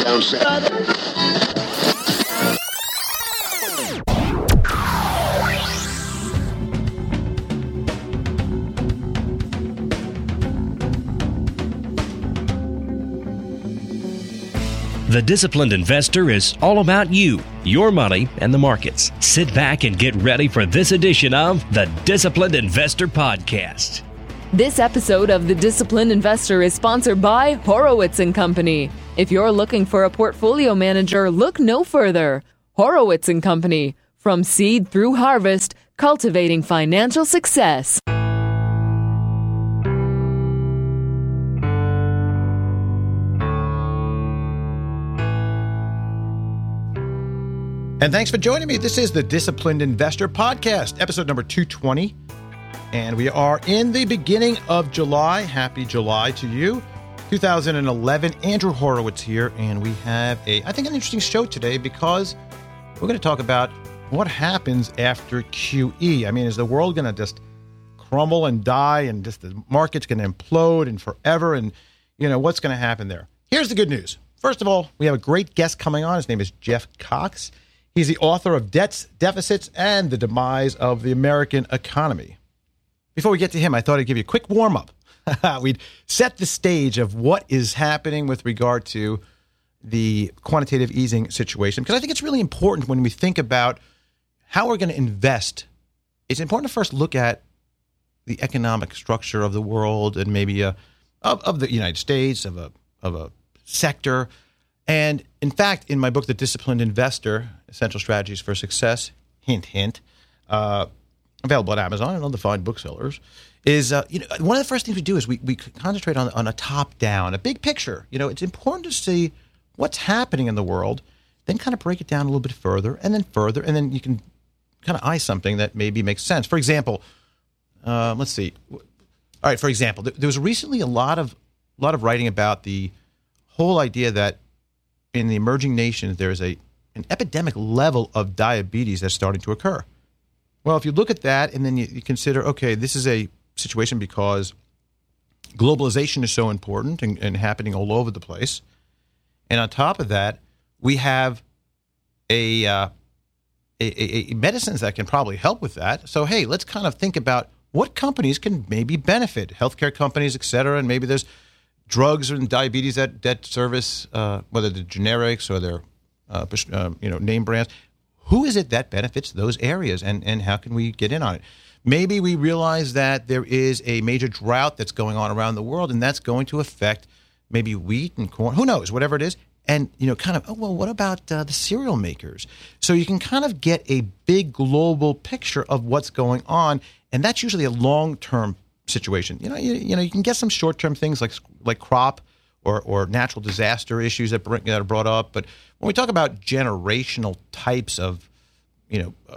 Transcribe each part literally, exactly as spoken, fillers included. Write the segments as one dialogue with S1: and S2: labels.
S1: Down south.
S2: The Disciplined Investor is all about you, your money, and the markets. Sit back and get ready for this edition of the Disciplined Investor Podcast.
S3: This episode of The Disciplined Investor is sponsored by Horowitz and Company. If you're looking for a portfolio manager, look no further. Horowitz and Company. From seed through harvest, cultivating financial success.
S4: And thanks for joining me. This is the Disciplined Investor Podcast, episode number two twenty. And we are in the beginning of July. Happy July to you. two thousand eleven, Andrew Horowitz here. And we have, a, I think, an interesting show today because we're going to talk about what happens after Q E. I mean, is the world going to just crumble and die and just the market's going to implode and forever? And, you know, what's going to happen there? Here's the good news. First of all, we have a great guest coming on. His name is Jeff Cox. He's the author of Debts, Deficits, and the Demise of the American Economy. Before we get to him, I thought I'd give you a quick warm-up. We'd set the stage of what is happening with regard to the quantitative easing situation, because I think it's really important when we think about how we're going to invest. It's important to first look at the economic structure of the world and maybe a, of, of the United States, of a of a sector. And in fact, in my book, The Disciplined Investor, Essential Strategies for Success, hint, hint, uh, available at Amazon and other fine booksellers, is uh, you know one of the first things we do is we, we concentrate on, on a top-down, a big picture. You know, it's important to see what's happening in the world, then kind of break it down a little bit further, and then further, and then you can kind of eye something that maybe makes sense. For example, uh, let's see. All right, for example, there was recently a lot of a lot of writing about the whole idea that in the emerging nations, there is a an epidemic level of diabetes that's starting to occur. Well, if you look at that and then you, you consider, okay, this is a situation because globalization is so important and, and happening all over the place. And on top of that, we have a, uh, a, a, a medicines that can probably help with that. So, hey, let's kind of think about what companies can maybe benefit, healthcare companies, et cetera, and maybe there's drugs and diabetes that, that service, uh, whether they're generics or they're uh, uh, you know name brands. Who is it that benefits those areas, and, and how can we get in on it? Maybe we realize that there is a major drought that's going on around the world, and that's going to affect maybe wheat and corn. Who knows? Whatever it is. And, you know, kind of, oh, well, what about uh, the cereal makers? So you can kind of get a big global picture of what's going on, and that's usually a long-term situation. You know, you, you know, you can get some short-term things like like crop or or natural disaster issues that, bring, that are brought up. But when we talk about generational types of, you know, uh,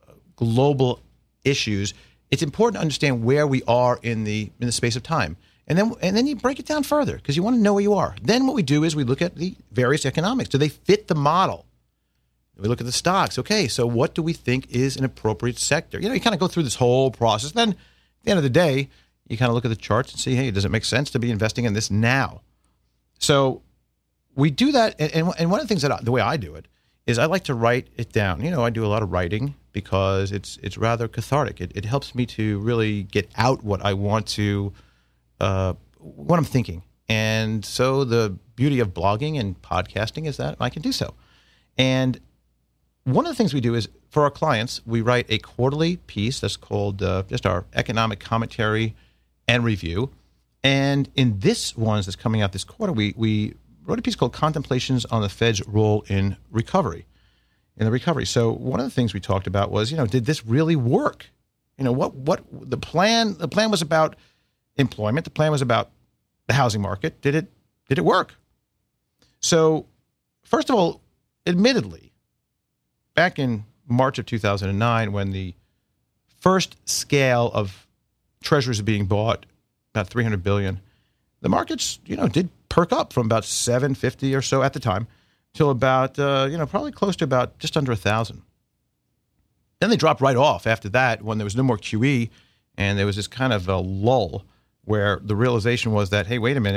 S4: global issues, it's important to understand where we are in the in the space of time, and then and then you break it down further because you want to know where you are. Then what we do is we look at the various economics. Do they fit the model? We look at the stocks. Okay, so what do we think is an appropriate sector? You know, you kind of go through this whole process. Then at the end of the day, you kind of look at the charts and see, hey, does it make sense to be investing in this now? So we do that, and, and one of the things that I, the way I do it is I like to write it down. You know, I do a lot of writing because it's it's rather cathartic. It, it helps me to really get out what I want to, uh, what I'm thinking. And so the beauty of blogging and podcasting is that I can do so. And one of the things we do is, for our clients, we write a quarterly piece that's called uh, just our economic commentary and review. And in this one that's coming out this quarter, we, we wrote a piece called Contemplations on the Fed's Role in Recovery. In the recovery. So one of the things we talked about was, you know, did this really work? You know, what what the plan the plan was about employment. The plan was about the housing market. Did it did it work? So first of all, admittedly, back in March of two thousand nine, when the first scale of treasuries being bought, about three hundred billion dollars, the markets, you know, did perk up from about seven fifty or so at the time till about, uh, you know, probably close to about just under one thousand. Then they dropped right off after that when there was no more Q E, and there was this kind of a lull where the realization was that, hey, wait a minute,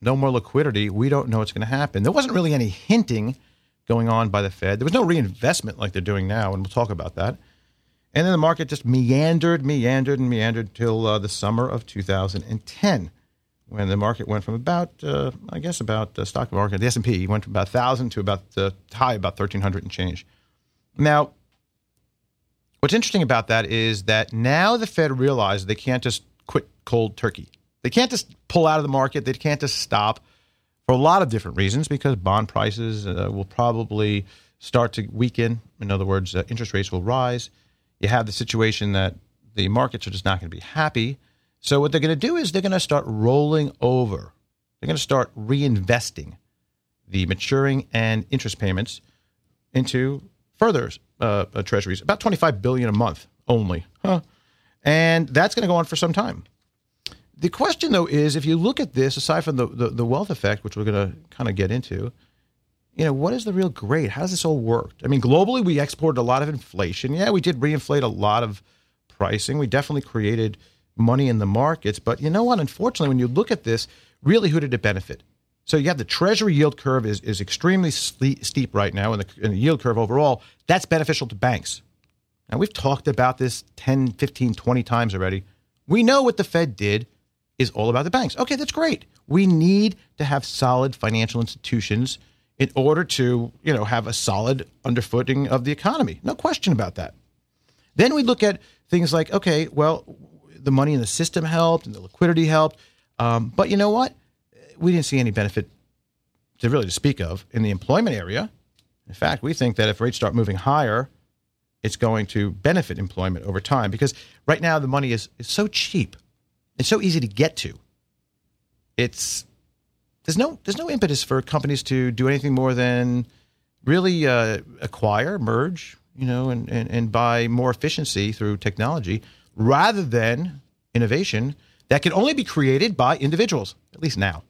S4: no more liquidity. We don't know what's going to happen. There wasn't really any hinting going on by the Fed. There was no reinvestment like they're doing now, and we'll talk about that. And then the market just meandered, meandered, and meandered till uh, the summer of two thousand ten, when the market went from about, uh, I guess, about the stock market, the S and P went from about one thousand to about the high, about thirteen hundred and change. Now, what's interesting about that is that now the Fed realized they can't just quit cold turkey. They can't just pull out of the market. They can't just stop for a lot of different reasons, because bond prices uh, will probably start to weaken. In other words, uh, interest rates will rise. You have the situation that the markets are just not going to be happy. So what they're going to do is they're going to start rolling over. They're going to start reinvesting the maturing and interest payments into further uh, uh, treasuries, about twenty-five billion dollars a month only. Huh. And that's going to go on for some time. The question, though, is if you look at this, aside from the, the, the wealth effect, which we're going to kind of get into, you know, what is the real grade? How does this all work? I mean, globally, we exported a lot of inflation. Yeah, we did reinflate a lot of pricing. We definitely created money in the markets. But you know what? Unfortunately, when you look at this, really, who did it benefit? So you have the Treasury yield curve is, is extremely steep right now, and the, and the yield curve overall, that's beneficial to banks. Now, we've talked about this ten, fifteen, twenty times already. We know what the Fed did is all about the banks. Okay, that's great. We need to have solid financial institutions in order to, you know, have a solid underfooting of the economy. No question about that. Then we look at things like, okay, well, the money in the system helped and the liquidity helped. Um, but you know what? We didn't see any benefit to really to speak of in the employment area. In fact, we think that if rates start moving higher, it's going to benefit employment over time, because right now the money is, is so cheap. It's so easy to get to. It's there's no there's no impetus for companies to do anything more than really uh, acquire, merge, you know, and, and, and buy more efficiency through technology rather than innovation that can only be created by individuals, at least now.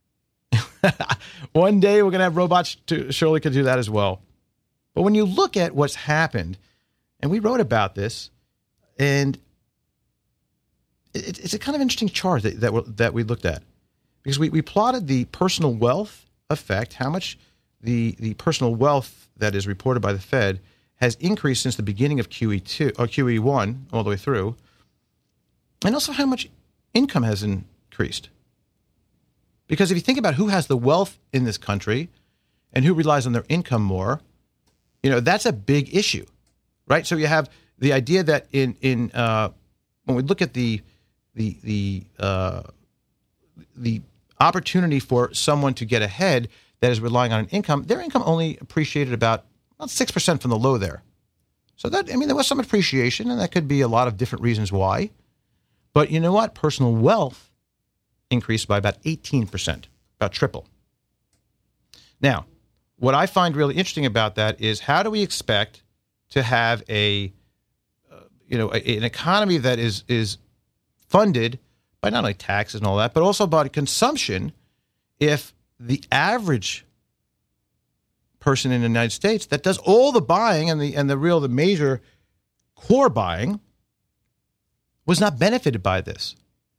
S4: One day we're going to have robots to surely could do that as well. But when you look at what's happened, and we wrote about this, and it, it's a kind of interesting chart that that, we're, that we looked at, because we, we plotted the personal wealth effect, how much the the personal wealth that is reported by the Fed has increased since the beginning of Q E two or Q E one all the way through, and also how much income has increased. Because if you think about who has the wealth in this country and who relies on their income more, you know, that's a big issue, right? So you have the idea that in in uh, when we look at the the the uh, the opportunity for someone to get ahead that is relying on an income, their income only appreciated about about six percent from the low there. So that, I mean, there was some appreciation, and that could be a lot of different reasons why. But you know what? Personal wealth increased by about eighteen percent, about triple. Now, what I find really interesting about that is, how do we expect to have a, uh, you know, a, an economy that is is funded by not only taxes and all that, but also by consumption, if the average person in the United States that does all the buying and the and the real the major core buying was not benefited by this?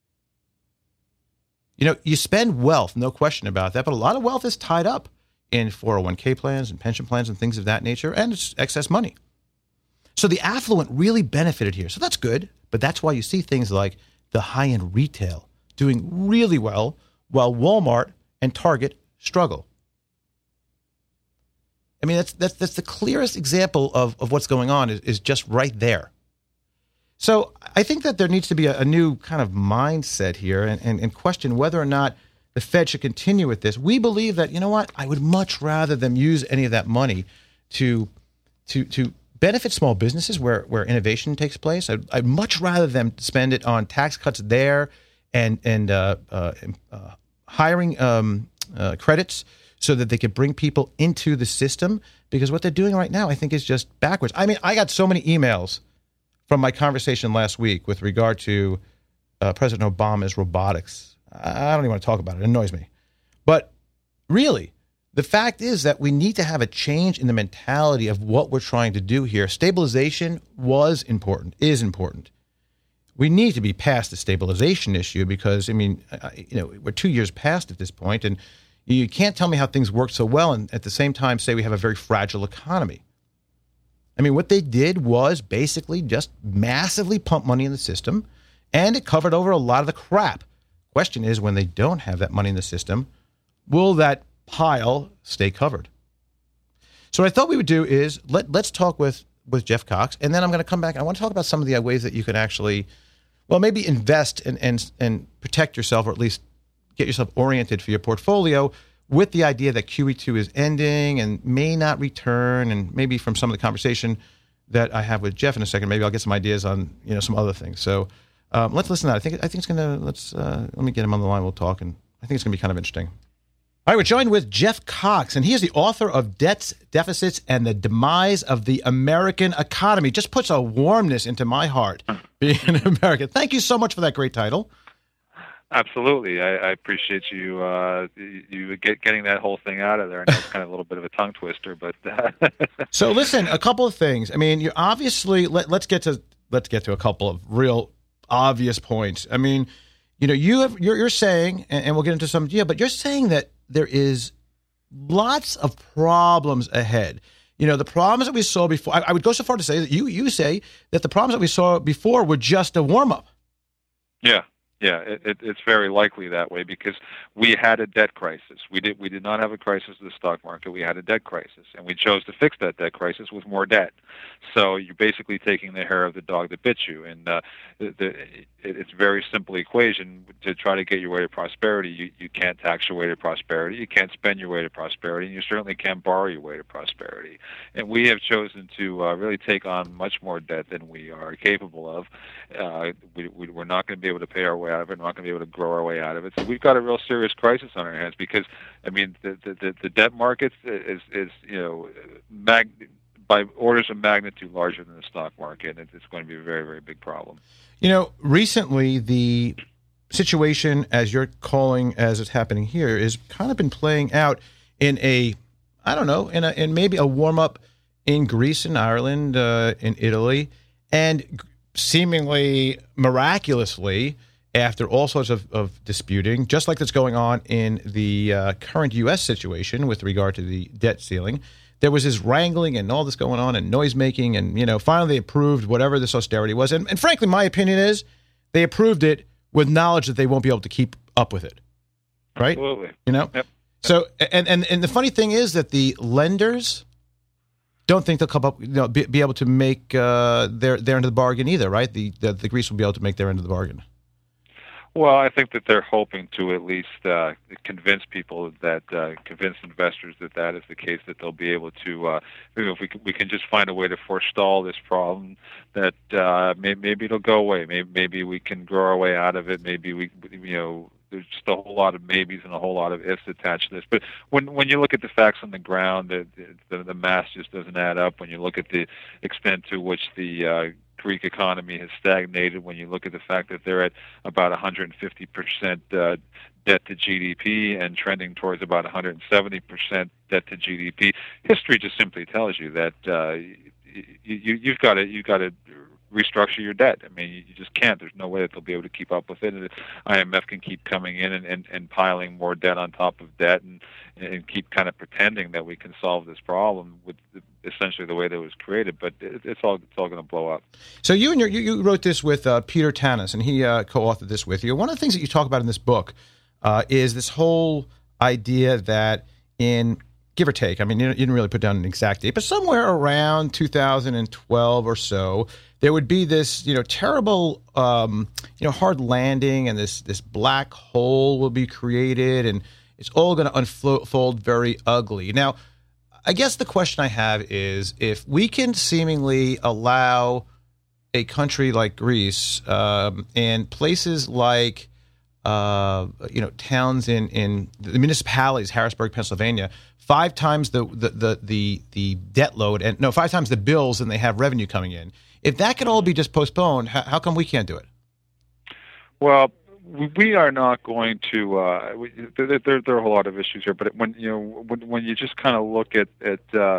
S4: You know, you spend wealth, no question about that, but a lot of wealth is tied up in four oh one k plans and pension plans and things of that nature, and it's excess money. So the affluent really benefited here. So that's good, but that's why you see things like the high-end retail doing really well, while Walmart and Target struggle. I mean, that's that's that's the clearest example of, of what's going on is, is just right there. So I think that there needs to be a, a new kind of mindset here, and, and, and question whether or not the Fed should continue with this. We believe that, you know what, I would much rather them use any of that money to to to benefit small businesses where, where innovation takes place. I'd, I'd much rather them spend it on tax cuts there and and uh, uh, uh, hiring um, uh, credits so that they could bring people into the system, because what they're doing right now, I think, is just backwards. I mean, I got so many emails from my conversation last week with regard to uh, President Obama's robotics. I don't even want to talk about it. It annoys me. But really, the fact is that we need to have a change in the mentality of what we're trying to do here. Stabilization was important, is important. we need to be past the stabilization issue because, I mean, you know, we're two years past at this point, and you can't tell me how things work so well and at the same time say we have a very fragile economy. I mean, what they did was basically just massively pump money in the system, and it covered over a lot of the crap. Question is, when they don't have that money in the system, will that pile stay covered? So what I thought we would do is let, let's talk with, with Jeff Cox, and then I'm going to come back. I want to talk about some of the ways that you can actually, well, maybe invest and, and, and protect yourself, or at least get yourself oriented for your portfolio with the idea that Q E two is ending and may not return. And maybe from some of the conversation that I have with Jeff in a second, maybe I'll get some ideas on, you know, some other things. So um, let's listen to that. I think I think it's going to, let's, uh, let me get him on the line. We'll talk. And I think it's going to be kind of interesting. All right, we're joined with Jeff Cox, and he is the author of Debts, Deficits, and the Demise of the American Economy. Just puts a warmness into my heart being an American. Thank you so much for that great title.
S1: Absolutely. I, I appreciate you uh, you get, getting that whole thing out of there. And that's kind of a little bit of a tongue twister, but
S4: so listen, a couple of things. I mean, you obviously let, let's get to let's get to a couple of real obvious points. I mean, you know, you have you're, you're saying, and, and we'll get into some yeah, but you're saying that there is lots of problems ahead. You know, the problems that we saw before. I, I would go so far to say that you you say that the problems that we saw before were just a warm up.
S1: Yeah. Yeah, it, it, it's very likely that way because we had a debt crisis. We did we did not have a crisis of the stock market. We had a debt crisis, and we chose to fix that debt crisis with more debt. So you're basically taking the hair of the dog that bit you. And uh, the, the, it, it's a very simple equation to try to get your way to prosperity. You, you can't tax your way to prosperity. You can't spend your way to prosperity, and you certainly can't borrow your way to prosperity. And we have chosen to uh, really take on much more debt than we are capable of. Uh, we, we, we're not going to be able to pay our way out of it. We're not going to be able to grow our way out of it. So we've got a real serious crisis on our hands because, I mean, the the, the debt market is, is you know, mag, by orders of magnitude larger than the stock market, and it's going to be a very, very big problem.
S4: You know, recently the situation, as you're calling, as it's happening here, is kind of been playing out in a, I don't know, in a in maybe a warm up in Greece and Ireland, uh, in Italy, and seemingly miraculously, after all sorts of, of disputing, just like that's going on in the uh, current U S situation with regard to the debt ceiling, there was this wrangling and all this going on and noise making, and you know, finally they approved whatever this austerity was. And, and frankly, my opinion is they approved it with knowledge that they won't be able to keep up with it. Right?
S1: Absolutely.
S4: You know?
S1: Yep.
S4: So, and, and, and the funny thing is that the lenders don't think they'll come up, you know, be, be able to make uh, their their end of the bargain either, right? The, the the Greece will be able to make their end of the bargain.
S1: Well, I think that they're hoping to at least uh, convince people that, uh, convince investors that that is the case, that they'll be able to, uh, you know, if we can, we can just find a way to forestall this problem, that uh, maybe, maybe it'll go away. Maybe maybe we can grow our way out of it. Maybe we, you know, there's just a whole lot of maybes and a whole lot of ifs attached to this. But when when you look at the facts on the ground, the the, the math just doesn't add up. When you look at the extent to which the uh, Greek economy has stagnated, when you look at the fact that they're at about one hundred fifty percent uh, debt to G D P and trending towards about one hundred seventy percent debt to G D P, history just simply tells you that uh, you, you've got to you've got to restructure your debt. I mean, you just can't. There's no way that they'll be able to keep up with it. And I M F can keep coming in and, and, and piling more debt on top of debt and, and keep kind of pretending that we can solve this problem with essentially the way that it was created. But it, it's all it's all going to blow up. So you and your, you, you wrote this with uh, Peter Tanis, and he uh, co-authored this with you. One of the things that you talk about in this book uh, is this whole idea that in give or take, I mean, you didn't really put down an exact date, but somewhere around two thousand twelve or so, there would be this, you know, terrible, um, you know, hard landing, and this this black hole will be created, and it's all going to unfold very ugly. Now, I guess the question I have is, if we can seemingly allow a country like Greece um, and places like, uh, you know, towns in, in the municipalities, Harrisburg, Pennsylvania, five times the, the, the, the, the debt load, and no, five times the bills, and they have revenue coming in. If that could all be just postponed, how, how come we can't do it? Well, we are not going to. Uh, we, there, there, there are a whole lot of issues here, but when you know, when, when you just kind of look at at, uh,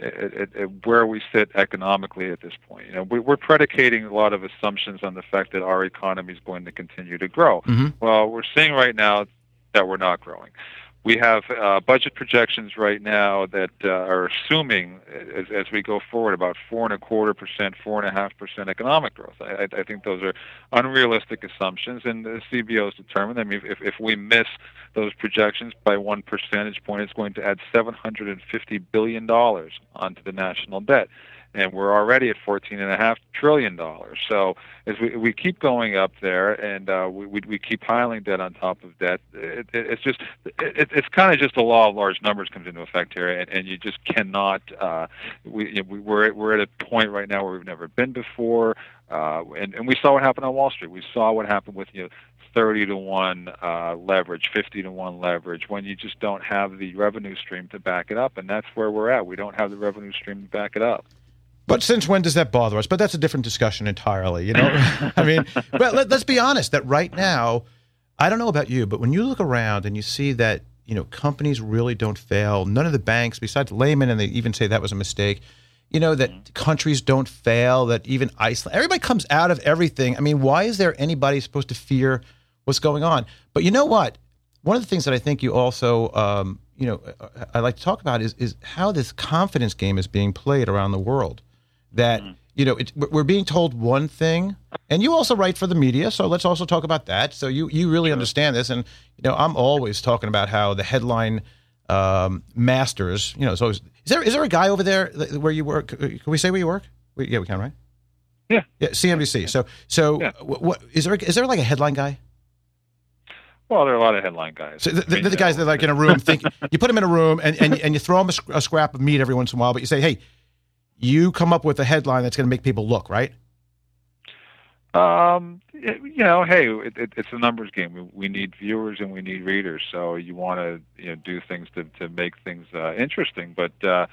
S1: at, at, at where we sit economically at this point. You know, we, we're predicating a lot of assumptions on the fact that our economy is going to continue to grow.
S4: Mm-hmm.
S1: Well, we're seeing right now that we're not growing. We have uh, budget projections right now that uh, are assuming, as, as we go forward, about four and a quarter percent, four and a half percent economic growth. I, I think those are unrealistic assumptions, and the C B O is determined. I mean, if, if we miss those projections by one percentage point, it's going to add seven hundred fifty billion dollars onto the national debt. And we're already at fourteen and a half trillion dollars. So as we we keep going up there, and uh, we, we we keep piling debt on top of debt, it, it, it's just it, it's kind of just the law of large numbers comes into effect here, and, and you just cannot. Uh, we you know, we we're at, we're at a point right now where we've never been before, uh, and and we saw what happened on Wall Street. We saw what happened with you know, thirty to one uh, leverage, fifty to one leverage, when you just don't have the revenue stream to back it up, and that's where we're at. We don't have the revenue stream to back it up.
S4: But since when does that bother us? But that's a different discussion entirely, you know? I mean, but let, let's be honest, that right now, I don't know about you, but when you look around and you see that, you know, companies really don't fail, none of the banks, besides Lehman, and they even say that was a mistake, you know, that mm-hmm. countries don't fail, that even Iceland, everybody comes out of everything. I mean, why is there anybody supposed to fear what's going on? But you know what? One of the things that I think you also, um, you know, I like to talk about is, is how this confidence game is being played around the world. That, you know, it, we're being told one thing, and you also write for the media, so let's also talk about that. So you, you really sure. understand this, and, you know, I'm always talking about how the headline um, masters, you know, so is there is there a guy over there where you work? Can we say where you work? We, yeah, we can, right?
S1: Yeah.
S4: Yeah, C N B C. So, so yeah. what, what is there? Is there like a headline guy?
S1: Well, there are a lot of headline guys.
S4: So the, the, I mean, the guys that are like in a room, think you put them in a room, and, and, and you throw them a, a scrap of meat every once in a while, but you say, hey, you come up with a headline that's going to make people look, right?
S1: Um, you know, hey, it, it, it's a numbers game. We, we need viewers and we need readers. So you want to, you know, do things to, to make things uh, interesting. But uh,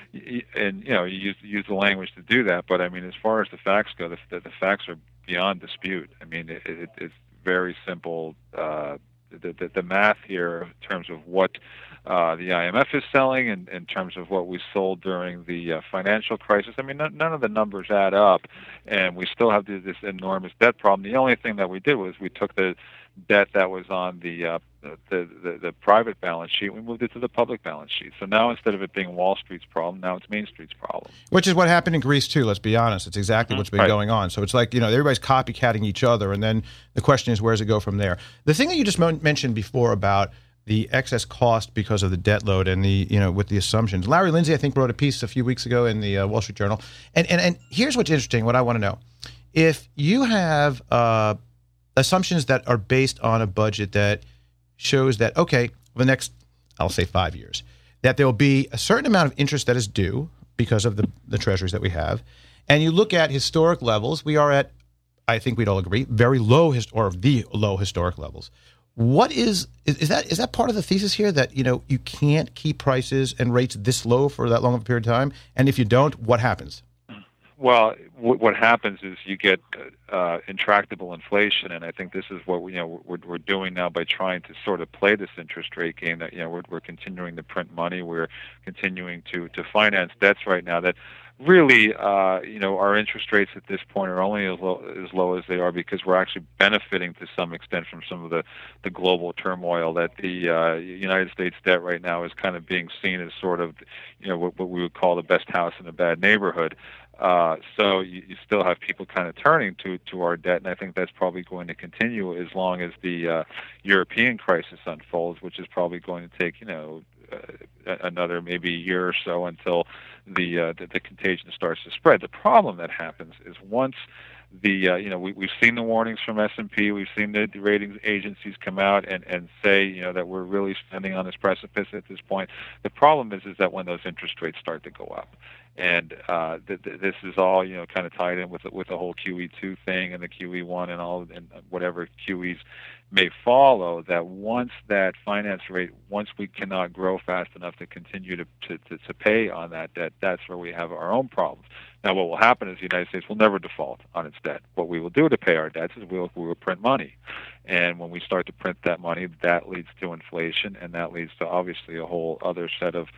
S1: and you know, you use use the language to do that. But I mean, as far as the facts go, the, the, the facts are beyond dispute. I mean, it, it, it's very simple. Uh, the, the the math here in terms of what Uh, the I M F is selling in, in terms of what we sold during the uh, financial crisis. I mean, n- none of the numbers add up, and we still have this, this enormous debt problem. The only thing that we did was we took the debt that was on the, uh, the, the the private balance sheet, we moved it to the public balance sheet. So now instead of it being Wall Street's problem, now it's Main Street's problem.
S4: Which is what happened in Greece too, let's be honest. It's exactly mm-hmm. what's been
S1: right.
S4: going on. So it's like, you know, everybody's copycatting each other, and then the question is, where does it go from there? The thing that you just mo- mentioned before about the excess cost because of the debt load and the, you know, with the assumptions. Larry Lindsay, I think, wrote a piece a few weeks ago in the uh, Wall Street Journal. And, and and here's what's interesting, what I want to know. If you have uh, assumptions that are based on a budget that shows that, okay, the next, I'll say five years, that there will be a certain amount of interest that is due because of the, the treasuries that we have, and you look at historic levels, we are at, I think we'd all agree, very low, hist- or the low historic levels. What is, is is that is that part of the thesis here, that, you know, you can't keep prices and rates this low for that long of a period of time? And if you don't, what happens?
S1: Well, w- what happens is you get uh, intractable inflation, and I think this is what we, you know we're, we're doing now by trying to sort of play this interest rate game. That, you know, we're, we're continuing to print money, we're continuing to to finance debts right now that really, uh, you know, our interest rates at this point are only as low, as low as they are because we're actually benefiting to some extent from some of the, the global turmoil. That the uh, United States debt right now is kind of being seen as sort of, you know, what, what we would call the best house in a bad neighborhood. Uh, so you, you still have people kind of turning to, to our debt, and I think that's probably going to continue as long as the uh, European crisis unfolds, which is probably going to take, you know, uh, another maybe a year or so until the, uh, the the contagion starts to spread. The problem that happens is once the uh, you know we we've seen the warnings from S and P, we've seen the, the ratings agencies come out and, and say, you know, that we're really standing on this precipice at this point. The problem is is that when those interest rates start to go up, and uh, th- th- this is all, you know, kind of tied in with the, with the whole Q E two thing and the Q E one and all and whatever Q Es may follow, that once that finance rate, once we cannot grow fast enough to continue to, to, to, to pay on that debt, that's where we have our own problems. Now, what will happen is the United States will never default on its debt. What we will do to pay our debts is we'll, we will print money. And when we start to print that money, that leads to inflation, and that leads to obviously a whole other set of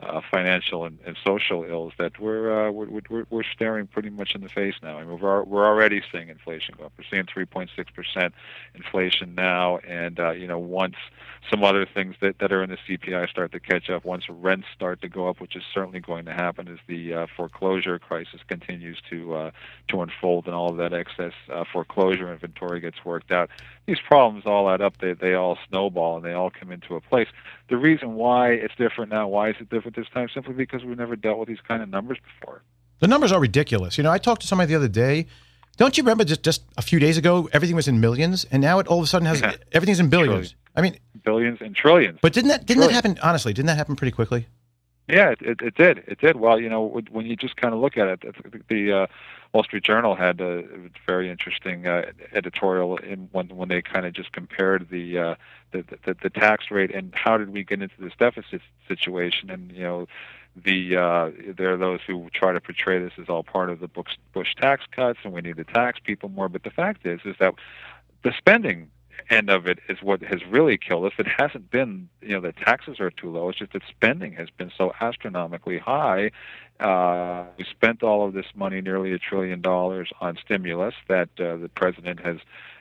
S1: uh, financial and, and social ills that we're, uh, we're we're we're staring pretty much in the face now. I mean, we're we're already seeing inflation go up. We're seeing three point six percent inflation now, and uh, you know, once some other things that, that are in the C P I start to catch up, once rents start to go up, which is certainly going to happen as the uh, foreclosure crisis continues to uh, to unfold and all of that excess uh, foreclosure inventory gets worked out, these problems all add up. They they all snowball and they all come into a place. The reason why it's different now, why is it different this time? Simply because we've never dealt with these kind of numbers before.
S4: The numbers are ridiculous. You know, I talked to somebody the other day. Don't you remember just, just a few days ago, everything was in millions, and now it all of a sudden has everything's in billions.
S1: Trillion.
S4: I mean,
S1: billions and trillions.
S4: But didn't that didn't
S1: Trillions.
S4: that happen? Honestly, didn't that happen pretty quickly?
S1: Yeah, it, it, it did. It did. Well, you know, when you just kind of look at it, the, the uh, Wall Street Journal had a very interesting uh, editorial in when when they kind of just compared the, uh, the the the tax rate and how did we get into this deficit situation, and you know. The uh, there are those who try to portray this as all part of the Bush, Bush tax cuts, and we need to tax people more. But the fact is, is that the spending end of it is what has really killed us. It hasn't been, you know, the taxes are too low. It's just that spending has been so astronomically high. Uh, we spent all of this money, nearly a trillion dollars, on stimulus that uh, the president has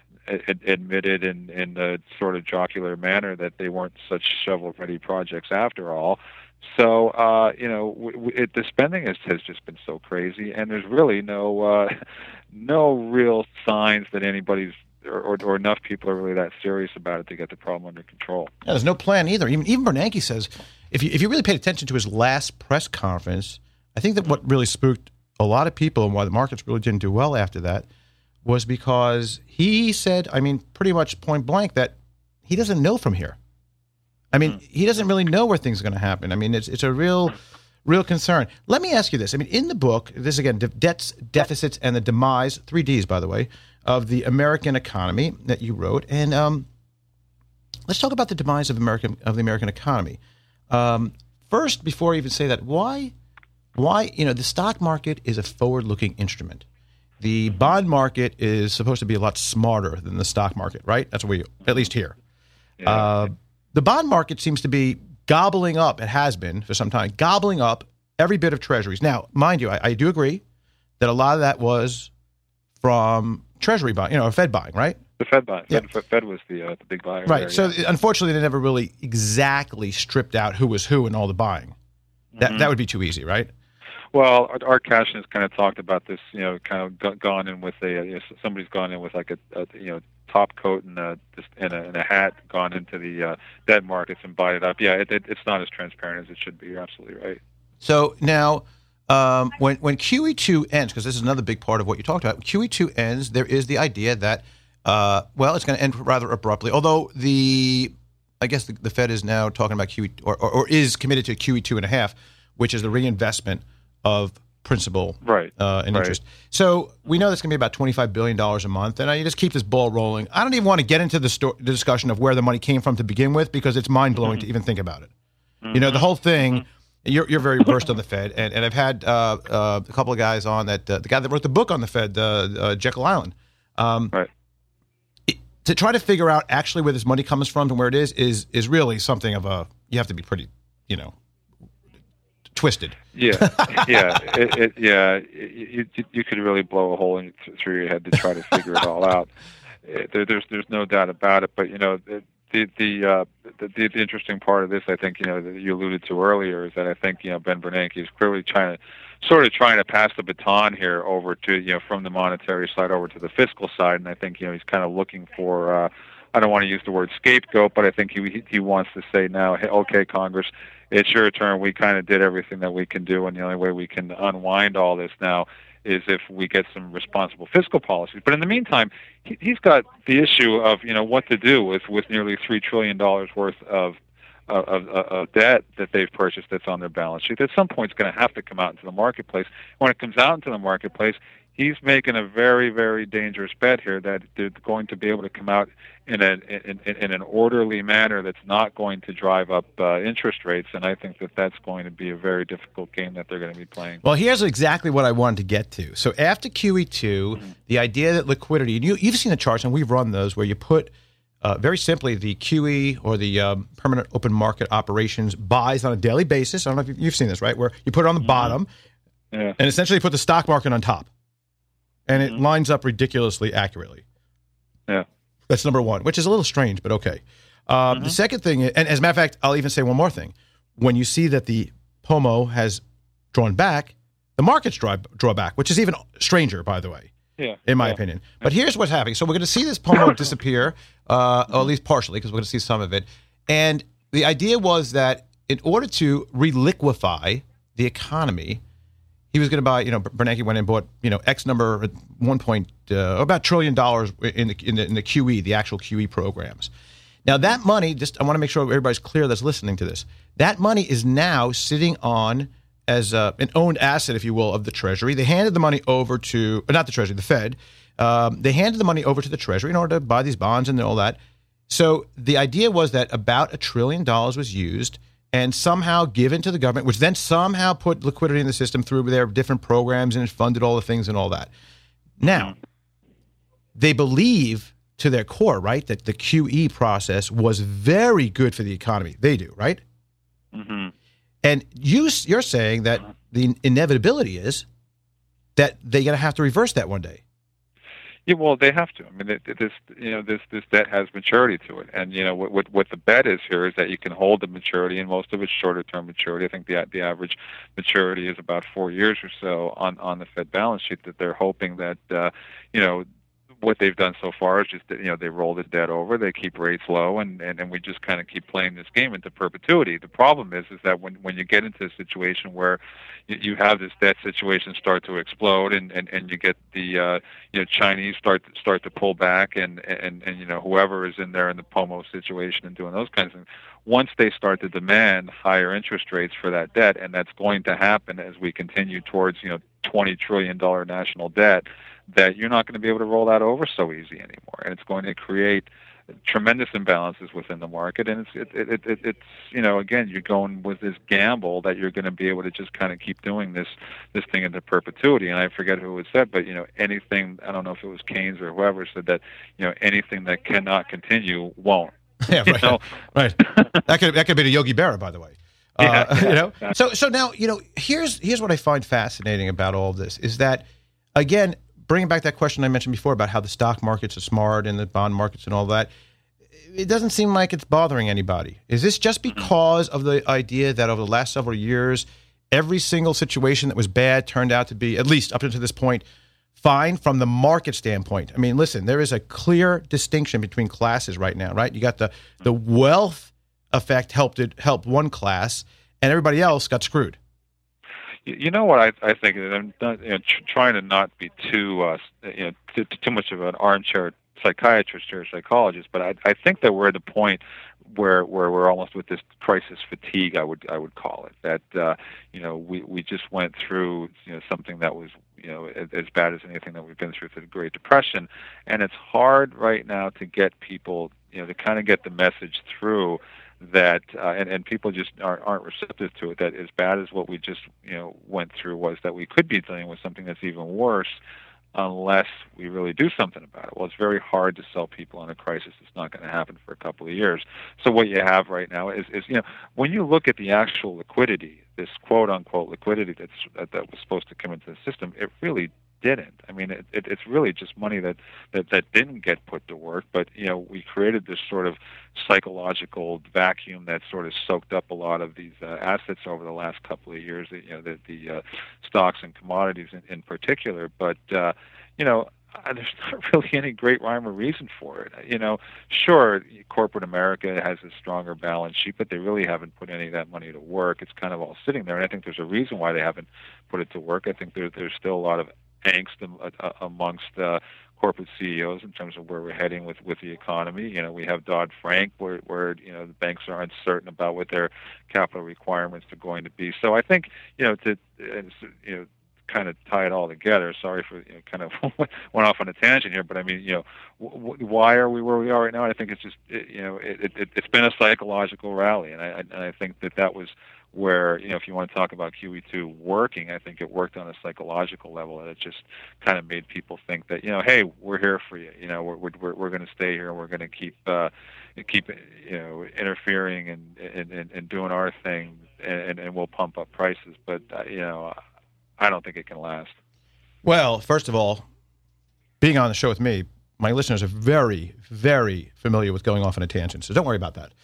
S1: admitted in in a sort of jocular manner that they weren't such shovel-ready projects after all. So, uh, you know, w- w- it, the spending has, has just been so crazy, and there's really no uh, no real signs that anybody's or, or, or enough people are really that serious about it to get the problem under control.
S4: Yeah, there's no plan either. Even even Bernanke says, if you if you really paid attention to his last press conference, I think that what really spooked a lot of people and why the markets really didn't do well after that was because he said, I mean, pretty much point blank, that he doesn't know from here. I mean, he doesn't really know where things are going to happen. I mean, it's it's a real, real concern. Let me ask you this. I mean, in the book, this again, de- debts, deficits, and the demise, three Ds, by the way, of the American economy that you wrote. And um, let's talk about the demise of American of the American economy. Um, first, before I even say that, why, why, you know, the stock market is a forward-looking instrument. The bond market is supposed to be a lot smarter than the stock market, right? That's what we, at least here.
S1: Yeah.
S4: Uh, the bond market seems to be gobbling up, it has been for some time, gobbling up every bit of treasuries. Now, mind you, I, I do agree that a lot of that was from treasury buying, you know, Fed buying, right?
S1: The Fed buying.
S4: Yeah.
S1: Fed, Fed was the uh, the big buyer.
S4: Right.
S1: There,
S4: so,
S1: yeah.
S4: unfortunately, they never really exactly stripped out who was who in all the buying. That
S1: Mhm.
S4: that would be too easy, right?
S1: Well, Art Cashin has kind of talked about this, you know, kind of go- gone in with a, you know, somebody's gone in with like a, a you know, top coat and a, just and a, and a hat, gone into the uh, debt markets and bought it up. Yeah, it, it, it's not as transparent as it should be. You're absolutely right.
S4: So now, um, when when Q E two ends, because this is another big part of what you talked about, Q E two ends, there is the idea that, uh, well, it's going to end rather abruptly, although the, I guess the, the Fed is now talking about Q E, or, or, or is committed to Q E two and a half, which is the reinvestment of principal
S1: right.
S4: uh, and
S1: right.
S4: interest. So we know that's going to be about twenty-five billion dollars a month, and you just keep this ball rolling. I don't even want to get into the, sto- the discussion of where the money came from to begin with, because it's mind-blowing mm-hmm. to even think about it. Mm-hmm. You know, the whole thing, mm-hmm. you're, you're very versed on the Fed, and, and I've had uh, uh, a couple of guys on that, uh, the guy that wrote the book on the Fed, uh, uh, Jekyll Island. Um,
S1: right.
S4: it, to try to figure out actually where this money comes from and where it is, is is really something of a, you have to be pretty, you know, twisted.
S1: Yeah, yeah, it, it, yeah. You, you you could really blow a hole in, through your head to try to figure it all out. There, there's there's no doubt about it. But you know, the the the, uh, the the interesting part of this, I think, you know, that you alluded to earlier, is that I think, you know, Ben Bernanke is clearly trying to sort of trying to pass the baton here over to, you know, from the monetary side over to the fiscal side, and I think, you know, he's kind of looking for. Uh, I don't want to use the word scapegoat, but I think he he wants to say now, hey, okay, Congress, it's your turn. We kind of did everything that we can do, and the only way we can unwind all this now is if we get some responsible fiscal policies. But in the meantime, he, he's got the issue of, you know, what to do with, with nearly three trillion dollars worth of, of, of, of debt that they've purchased that's on their balance sheet. At some point, it's going to have to come out into the marketplace. When it comes out into the marketplace, he's making a very, very dangerous bet here that they're going to be able to come out in a in, in an orderly manner that's not going to drive up uh, interest rates, and I think that that's going to be a very difficult game that they're going to be playing.
S4: Well, here's exactly what I wanted to get to. So after Q E two, mm-hmm. the idea that liquidity, and you, you've seen the charts, and we've run those, where you put Uh, very simply, the Q E, or the um, permanent open market operations, buys on a daily basis. I don't know if you've seen this, right? Where you put it on the mm-hmm. bottom yeah. and essentially put the stock market on top. And mm-hmm. it lines up ridiculously accurately.
S1: Yeah.
S4: That's number one, which is a little strange, but okay. Uh, mm-hmm. The second thing, and as a matter of fact, I'll even say one more thing. When you see that the P O M O has drawn back, the markets draw, draw back, which is even stranger, by the way.
S1: Yeah,
S4: in my
S1: yeah.
S4: opinion. But here's what's happening. So we're going to see this P O M O disappear, uh, or at least partially, because we're going to see some of it. And the idea was that in order to reliquify the economy, he was going to buy, you know, Bernanke went and bought, you know, X number, one point, uh, about trillion dollars in the, in the in the Q E, the actual Q E programs. Now that money, just I want to make sure everybody's clear that's listening to this. That money is now sitting on as uh, an owned asset, if you will, of the Treasury. They handed the money over to, not the Treasury, the Fed. Um, they handed the money over to the Treasury in order to buy these bonds and all that. So the idea was that about a trillion dollars was used and somehow given to the government, which then somehow put liquidity in the system through their different programs and it funded all the things and all that. Now, they believe to their core, right, that the Q E process was very good for the economy. They do, right?
S1: Mm-hmm.
S4: And you, you're saying that the inevitability is that they're going to have to reverse that one day.
S1: Yeah, well, they have to. I mean, it, it, this you know this this debt has maturity to it, and you know what, what what the bet is here is that you can hold the maturity, and most of it's shorter term maturity. I think the the average maturity is about four years or so on on the Fed balance sheet. That they're hoping that uh, you know. What they've done so far is just, you know, they roll the debt over, they keep rates low, and, and, and we just kind of keep playing this game into perpetuity. The problem is, is that when, when you get into a situation where you, you have this debt situation start to explode, and, and, and you get the, uh, you know, Chinese start to, start to pull back, and, and, and, you know, whoever is in there in the P O M O situation and doing those kinds of things, once they start to demand higher interest rates for that debt, and that's going to happen as we continue towards, you know, twenty trillion dollars national debt, that you're not going to be able to roll that over so easy anymore, and it's going to create tremendous imbalances within the market. And it's it, it, it, it's you know again you're going with this gamble that you're going to be able to just kind of keep doing this this thing into perpetuity. And I forget who it said, but you know anything, I don't know if it was Keynes or whoever said that, you know anything that cannot continue won't.
S4: Yeah, right. You know? Right. That could that could be the Yogi Berra, by the way.
S1: Yeah,
S4: uh,
S1: yeah,
S4: you know.
S1: exactly.
S4: So so now you know here's here's what I find fascinating about all of this is that, again, bringing back that question I mentioned before about how the stock markets are smart and the bond markets and all that, it doesn't seem like it's bothering anybody. Is this just because of the idea that over the last several years, every single situation that was bad turned out to be, at least up until this point, fine from the market standpoint? I mean, listen, there is a clear distinction between classes right now, right? You got the the wealth effect helped it helped one class, and everybody else got screwed.
S1: You know what I, I think? I'm not, you know, tr- trying to not be too, uh, you know, too, too much of an armchair psychiatrist or psychologist, but I, I think that we're at the point where where we're almost with this crisis fatigue. I would I would call it that. Uh, you know, we we just went through you know something that was you know as, as bad as anything that we've been through through the Great Depression, and it's hard right now to get people you know to kind of get the message through. That uh, and and people just aren't, aren't receptive to it. That as bad as what we just you know went through was, that we could be dealing with something that's even worse, unless we really do something about it. Well, it's very hard to sell people on a crisis that's not going to happen for a couple of years. So what you have right now is is you know when you look at the actual liquidity, this quote unquote liquidity that's that, that was supposed to come into the system, it really didn't. I mean, it, it, it's really just money that, that, that didn't get put to work. But, you know, we created this sort of psychological vacuum that sort of soaked up a lot of these uh, assets over the last couple of years, you know, the, the uh, stocks and commodities in, in particular. But, uh, you know, there's not really any great rhyme or reason for it. You know, sure, corporate America has a stronger balance sheet, but they really haven't put any of that money to work. It's kind of all sitting there, and I think there's a reason why they haven't put it to work. I think there, there's still a lot of angst amongst uh, corporate C E Os in terms of where we're heading with, with the economy. You know, we have Dodd-Frank, where, where you know the banks are uncertain about what their capital requirements are going to be. So I think you know to you know kind of tie it all together. Sorry for you know, kind of went off on a tangent here, but I mean you know w- w- why are we where we are right now? I think it's just it, you know it, it, it's been a psychological rally, and I and I think that that was where, you know, if you want to talk about Q E two working, I think it worked on a psychological level, and it just kind of made people think that, you know, hey, we're here for you. You know, we're we're we're going to stay here. We're going to keep uh, keep you know interfering and and, and doing our thing, and, and we'll pump up prices. But uh, you know, I don't think it can last.
S4: Well, first of all, being on the show with me, my listeners are very, very familiar with going off on a tangent, so don't worry about that.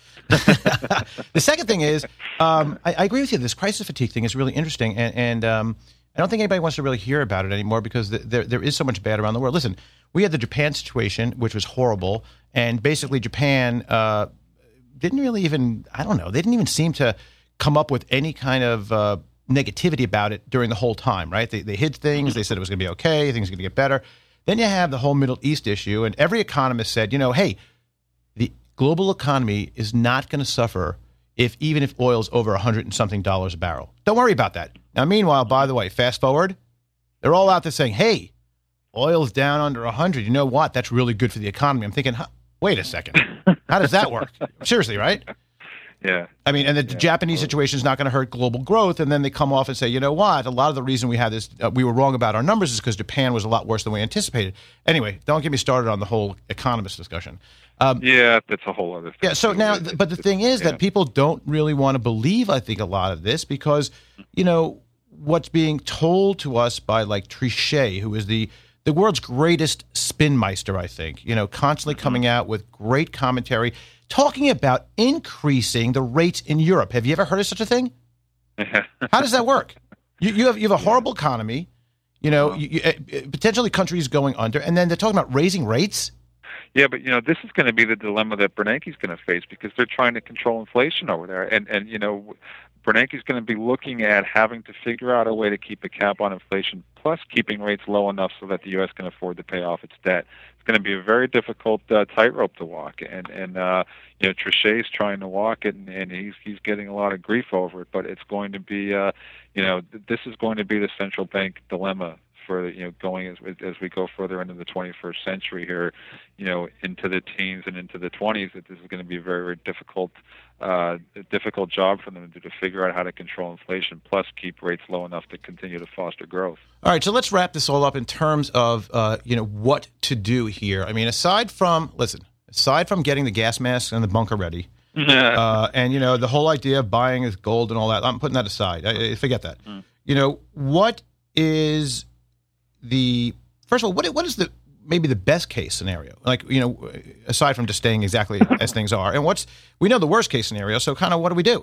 S4: The second thing is, um, I, I agree with you. This crisis fatigue thing is really interesting, and, and um, I don't think anybody wants to really hear about it anymore because th- there there is so much bad around the world. Listen, we had the Japan situation, which was horrible, and basically Japan uh, didn't really even, I don't know, they didn't even seem to come up with any kind of uh, negativity about it during the whole time, right? They, they hid things. They said it was going to be okay. Things are going to get better. Then you have the whole Middle East issue, and every economist said, you know, hey, the global economy is not going to suffer if even if oil's over a hundred and something dollars a barrel. Don't worry about that. Now, meanwhile, by the way, fast forward, they're all out there saying, hey, oil's down under a hundred. You know what? That's really good for the economy. I'm thinking, huh, wait a second. How does that work? Seriously, right?
S1: Yeah.
S4: I mean, and the
S1: yeah,
S4: Japanese
S1: totally.
S4: situation is not going to hurt global growth. And then they come off and say, you know what? A lot of the reason we had this, uh, we were wrong about our numbers is because Japan was a lot worse than we anticipated. Anyway, don't get me started on the whole economist discussion. Um,
S1: yeah, that's a whole other thing.
S4: Yeah. So now, th- but the thing is
S1: yeah.
S4: that people don't really want to believe, I think, a lot of this because, you know, what's being told to us by like Trichet, who is the the world's greatest spin meister, I think, you know, constantly mm-hmm. coming out with great commentary, talking about increasing the rates in Europe. Have you ever heard of such a thing? How does that work? You, you have you have a horrible economy, you know, you, you, uh, potentially countries going under, and then they're talking about raising rates.
S1: Yeah, but, you know, this is going to be the dilemma that Bernanke's going to face because they're trying to control inflation over there. And, and you know, Bernanke's going to be looking at having to figure out a way to keep a cap on inflation plus keeping rates low enough so that the U S can afford to pay off its debt. It's going to be a very difficult uh, tightrope to walk. And, and uh, you know, Trichet's trying to walk it, and, and he's he's getting a lot of grief over it. But it's going to be, uh, you know, th- this is going to be the central bank dilemma for, you know, going as as we go further into the twenty-first century here, you know, into the teens and into the twenties, that this is going to be a very, very difficult, uh, difficult job for them to, to figure out how to control inflation, plus keep rates low enough to continue to foster growth. All
S4: right, so let's wrap this all up in terms of, uh, you know, what to do here. I mean, aside from, listen, aside from getting the gas masks and the bunker ready, uh, and, you know, the whole idea of buying gold and all that, I'm putting that aside. I, I forget that. Mm. You know, what is the first of all, what what is the maybe the best case scenario? Like, you know, aside from just staying exactly as things are, and what's we know the worst case scenario. So, kind of, what do we do?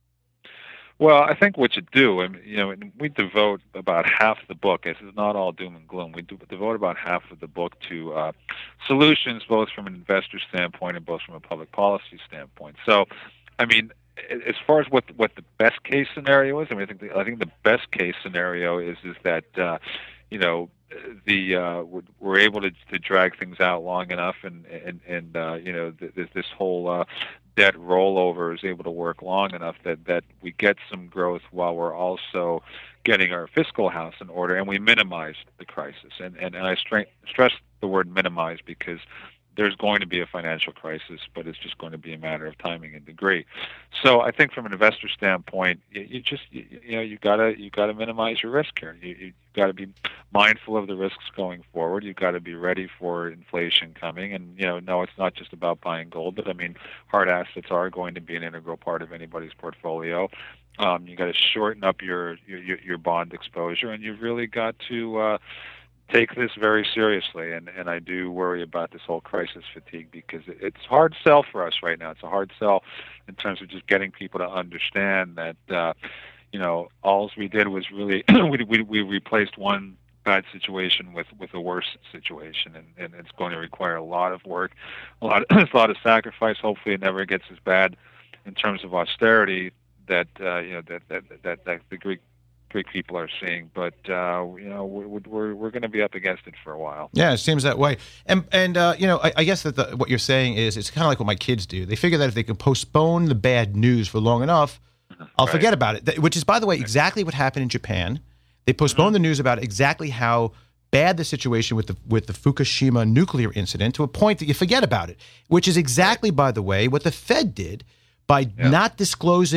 S1: Well, I think what you do, I mean, you know, we devote about half the book. This is not all doom and gloom. We do devote about half of the book to uh, solutions, both from an investor standpoint and both from a public policy standpoint. So, I mean, as far as what what the best case scenario is, I mean, I think the, I think the best case scenario is is that uh, you know, the uh, we're able to, to drag things out long enough, and and and uh, you know, th- this whole uh, debt rollover is able to work long enough that that we get some growth while we're also getting our fiscal house in order, and we minimize the crisis. And and, and I stra- stress the word minimize because there's going to be a financial crisis, but it's just going to be a matter of timing and degree. So I think from an investor standpoint, you, you just you, you know you gotta you gotta minimize your risk here. You you got to be mindful of the risks going forward. You've got to be ready for inflation coming, and you know no, it's not just about buying gold, but I mean hard assets are going to be an integral part of anybody's portfolio. Um, you got to shorten up your, your your bond exposure, and you've really got to uh, take this very seriously. And, and I do worry about this whole crisis fatigue because it's a hard sell for us right now. It's a hard sell in terms of just getting people to understand that, uh, you know, all we did was really, we, we, we replaced one bad situation with, with a worse situation. And, and it's going to require a lot of work, a lot of, a lot of sacrifice. Hopefully it never gets as bad in terms of austerity that, uh, you know, that, that, that, that the Greek Greek people are seeing, but uh, you know we're we're, we're going to be up against it for a while.
S4: Yeah, it seems that way. And and uh, you know, I, I guess that the, what you're saying is it's kind of like what my kids do. They figure that if they can postpone the bad news for long enough, I'll right. forget about it. Which is, by the way, exactly what happened in Japan. They postponed mm-hmm. the news about exactly how bad the situation with the with the Fukushima nuclear incident to a point that you forget about it. Which is exactly, by the way, what the Fed did by yeah. not disclosing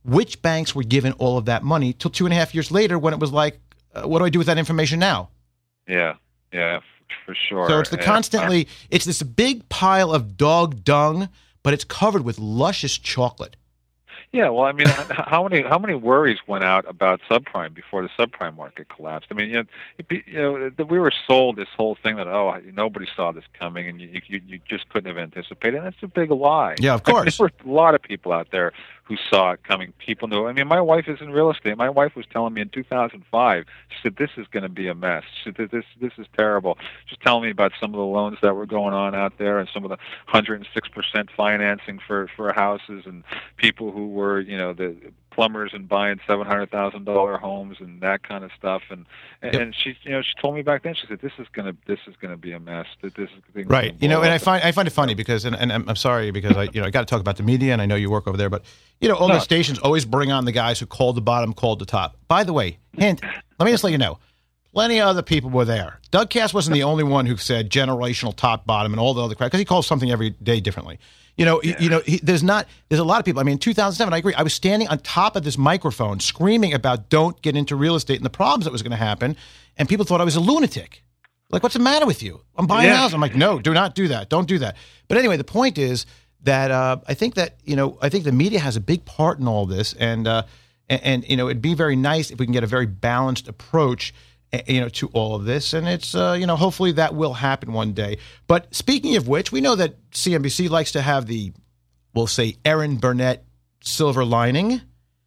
S4: which banks were given all of that money till two and a half years later when it was like, uh, what do I do with that information now?
S1: Yeah, yeah, for sure.
S4: So it's the constantly, it's this big pile of dog dung, but it's covered with luscious chocolate.
S1: Yeah, well, I mean, how many how many worries went out about subprime before the subprime market collapsed? I mean, you know, it, you know, we were sold this whole thing that oh, nobody saw this coming, and you you, you just couldn't have anticipated. And that's a big lie.
S4: Yeah, of course.
S1: I mean, there were a lot of people out there who saw it coming. People knew. I mean, my wife is in real estate. My wife was telling me in two thousand five, she said, "This is going to be a mess. She said, this this is terrible." Just telling me about some of the loans that were going on out there, and some of the one hundred six percent financing for for houses, and people who were, you know, the plumbers and buying seven hundred thousand dollar homes and that kind of stuff. And and,
S4: yep.
S1: and she, you know, she told me back then. She said, "This is gonna this is gonna be a mess. That this is
S4: right." You know, and I find I find it funny because, and, and I'm sorry because I you know I got to talk about the media, and I know you work over there, but you know, all no. the stations always bring on the guys who called the bottom, called the top. By the way, hint. Let me just let you know. Plenty of other people were there. Doug Cass wasn't the only one who said generational top, bottom, and all the other crap, because he calls something every day differently. You know, yeah. you know, he, there's not, there's a lot of people. I mean, in two thousand seven, I agree. I was standing on top of this microphone screaming about don't get into real estate and the problems that was going to happen, and people thought I was a lunatic. Like, what's the matter with you? I'm buying yeah. a house. I'm like, no, do not do that. Don't do that. But anyway, the point is that uh, I think that, you know, I think the media has a big part in all this, and uh, and, and you know, it'd be very nice if we can get a very balanced approach, you know, to all of this, and it's, uh, you know, hopefully that will happen one day. But speaking of which, we know that C N B C likes to have the, we'll say, Erin Burnett silver lining,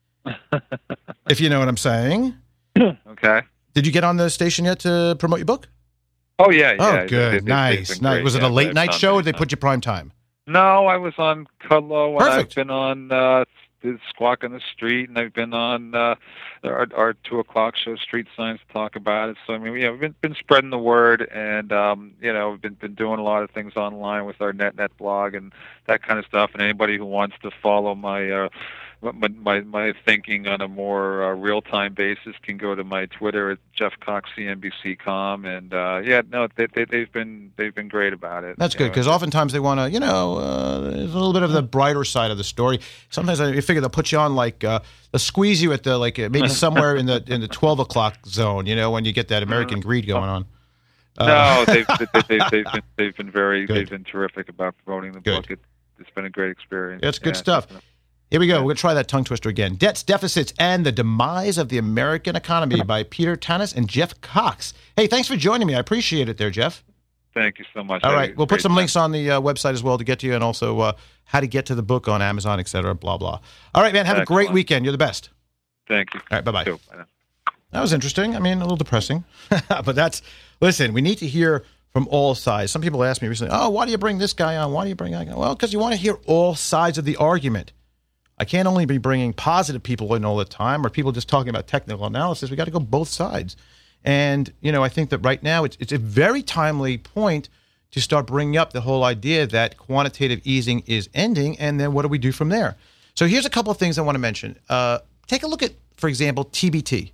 S4: if you know what I'm saying.
S1: Okay.
S4: Did you get on the station yet to promote your book?
S1: Oh, yeah.
S4: Oh,
S1: yeah.
S4: good. They, they, nice. nice. Was it yeah, a late night show, or did they put you prime time?
S1: No, I was on Kudlow, and
S4: Perfect.
S1: I've been on uh, the Squawk on the Street, and I've been on uh, our, our two o'clock show, Street Signs, to talk about it. So I mean, yeah, we've been, been spreading the word, and um, you know, we've been been doing a lot of things online with our NetNet blog and that kind of stuff. And anybody who wants to follow my uh, my, my my thinking on a more uh, real time basis can go to my Twitter at Jeff Cox C N B C dot com. And uh, yeah, no, they, they they've been they've been great about it.
S4: That's good, because oftentimes they want to, you know, uh, there's a little bit of the brighter side of the story. Sometimes I figure they'll put you on like uh, they'll squeeze you at the like uh, maybe somewhere in the in the twelve o'clock zone, you know, when you get that American greed going on.
S1: Uh, no, they've, they've, they've, they've, been, they've been very
S4: good.
S1: they've been terrific about promoting the
S4: good.
S1: book. It, it's been a great experience.
S4: That's good
S1: yeah,
S4: stuff. Here we go. We're going to try that tongue twister again. Debts, Deficits, and the Demise of the American Economy by Peter Tanis and Jeff Cox. Hey, thanks for joining me. I appreciate it there, Jeff.
S1: Thank you so much.
S4: All right. We'll put some
S1: time.
S4: links on the uh, website as well to get to you, and also uh, how to get to the book on Amazon, et cetera, blah, blah. All right, man. Have Excellent. a great weekend. You're the best.
S1: Thank you.
S4: All right. Bye-bye.
S1: Too.
S4: That was interesting. I mean, a little depressing. But that's, listen, we need to hear from all sides. Some people asked me recently, oh, why do you bring this guy on? Why do you bring that guy on? Well, because you want to hear all sides of the argument. I can't only be bringing positive people in all the time or people just talking about technical analysis. We got to go both sides. And, you know, I think that right now it's, it's a very timely point to start bringing up the whole idea that quantitative easing is ending, and then what do we do from there? So here's a couple of things I want to mention. Uh, take a look at, for example, T B T.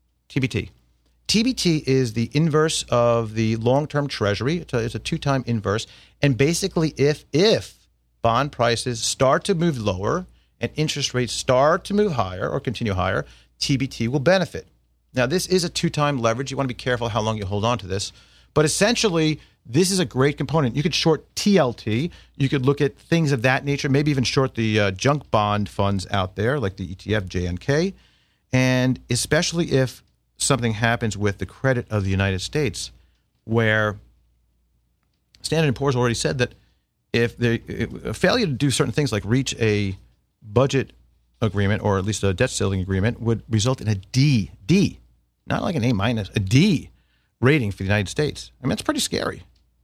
S4: T B T. T B T is the inverse of the long-term treasury. It's a, it's a two-time inverse. And basically, if if bond prices start to move lower and interest rates start to move higher or continue higher, T B T will benefit. Now, this is a two-time leverage. You want to be careful how long you hold on to this. But essentially, this is a great component. You could short T L T. You could look at things of that nature, maybe even short the uh, junk bond funds out there, like the E T F J N K. And especially if something happens with the credit of the United States, where Standard and Poor's already said that if the a failure to do certain things like reach a budget agreement or at least a debt ceiling agreement would result in a D, D, not like an A minus, a D rating for the United States. I mean, that's pretty scary.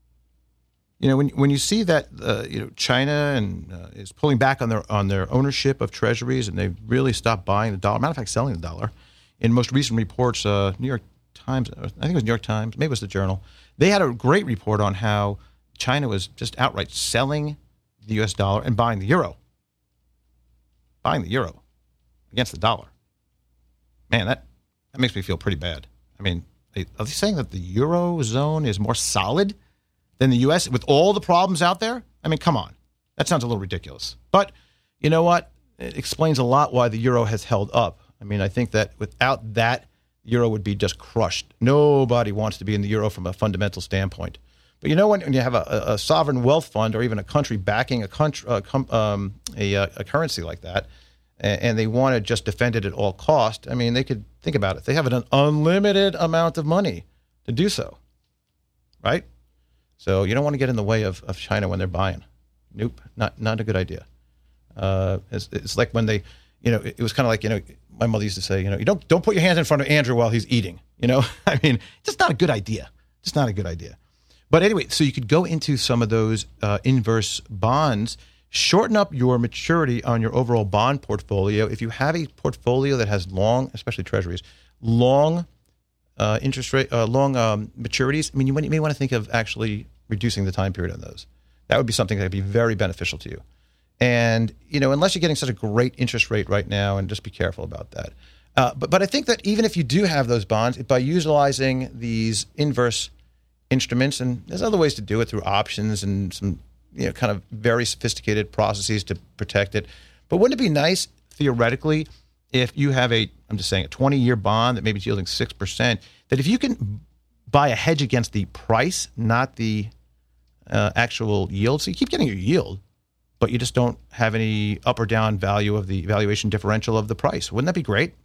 S4: You know, when when you see that, uh, you know, China and uh, is pulling back on their on their ownership of treasuries, and they've really stopped buying the dollar. Matter of fact, selling the dollar. In most recent reports, uh, New York Times, I think it was New York Times, maybe it was the Journal, they had a great report on how China was just outright selling the U S dollar and buying the euro. Buying the euro against the dollar. Man, that, that makes me feel pretty bad. I mean, are they saying that the Eurozone is more solid than the U S with all the problems out there? I mean, come on. That sounds a little ridiculous. But you know what? it explains a lot why the euro has held up. I mean, I think that without that, the euro would be just crushed. Nobody wants to be in the euro from a fundamental standpoint. But you know, when, when you have a, a sovereign wealth fund or even a country backing a country, uh, com, um, a, a currency like that, and, and they want to just defend it at all cost, I mean, they could think about it. They have an unlimited amount of money to do so, right? So you don't want to get in the way of, of China when they're buying. Nope, not not a good idea. Uh, it's, it's like when they, you know, it, it was kind of like, you know, my mother used to say, you know, you don't don't put your hands in front of Andrew while he's eating. You know, I mean, just not a good idea. Just not a good idea. But anyway, so you could go into some of those uh, inverse bonds, shorten up your maturity on your overall bond portfolio. If you have a portfolio that has long, especially treasuries, long uh, interest rate, uh, long um, maturities, I mean, you, you may want to think of actually reducing the time period on those. That would be something that would be very beneficial to you. And, you know, unless you're getting such a great interest rate right now, and just be careful about that. Uh, but, but I think that even if you do have those bonds, by utilizing these inverse instruments, and there's other ways to do it through options and some, you know, kind of very sophisticated processes to protect it. But wouldn't it be nice, theoretically, if you have a, I'm just saying, a twenty-year bond that maybe is yielding six percent, that if you can buy a hedge against the price, not the uh, actual yield, so you keep getting your yield, but you just don't have any up or down value of the valuation differential of the price. Wouldn't that be great?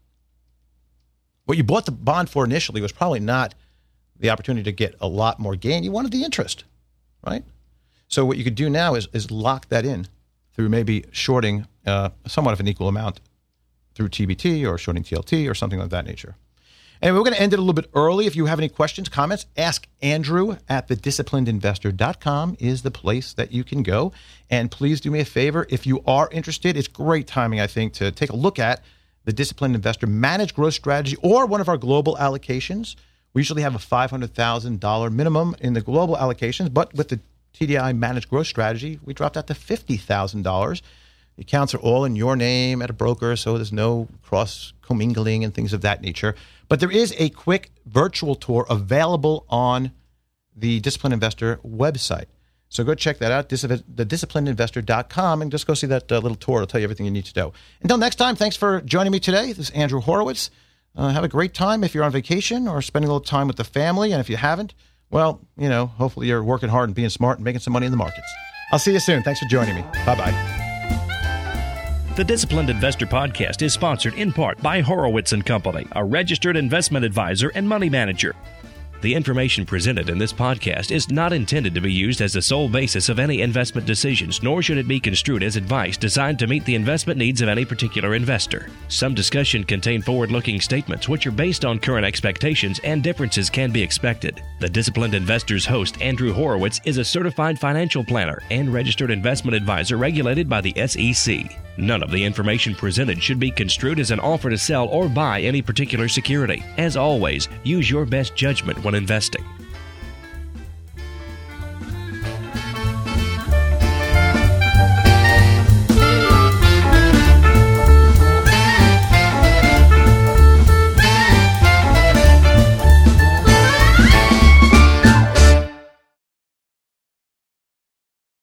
S4: What you bought the bond for initially was probably not the opportunity to get a lot more gain. You wanted the interest, right? So what you could do now is is lock that in through maybe shorting uh, somewhat of an equal amount through T B T or shorting T L T or something of that nature. And we're going to end it a little bit early. If you have any questions, comments, ask Andrew at the disciplined investor dot com is the place that you can go. And please do me a favor. If you are interested, it's great timing, I think, to take a look at the Disciplined Investor Managed Growth Strategy or one of our global allocations. We usually have a five hundred thousand dollars minimum in the global allocations, but with the T D I Managed Growth Strategy, we dropped that to fifty thousand dollars. The accounts are all in your name at a broker, so there's no cross commingling and things of that nature. But there is a quick virtual tour available on the Disciplined Investor website. So go check that out, the disciplined investor dot com, and just go see that uh, little tour. It'll tell you everything you need to know. Until next time, thanks for joining me today. This is Andrew Horowitz. Uh, have a great time if you're on vacation or spending a little time with the family. And if you haven't, well, you know, hopefully you're working hard and being smart and making some money in the markets. I'll see you soon. Thanks for joining me. Bye-bye.
S2: The Disciplined Investor Podcast is sponsored in part by Horowitz and Company, a registered investment advisor and money manager. The information presented in this podcast is not intended to be used as the sole basis of any investment decisions, nor should it be construed as advice designed to meet the investment needs of any particular investor. Some discussion contain forward-looking statements which are based on current expectations, and differences can be expected. The Disciplined Investor's host, Andrew Horowitz, is a certified financial planner and registered investment advisor regulated by the S E C. None of the information presented should be construed as an offer to sell or buy any particular security. As always, use your best judgment when investing.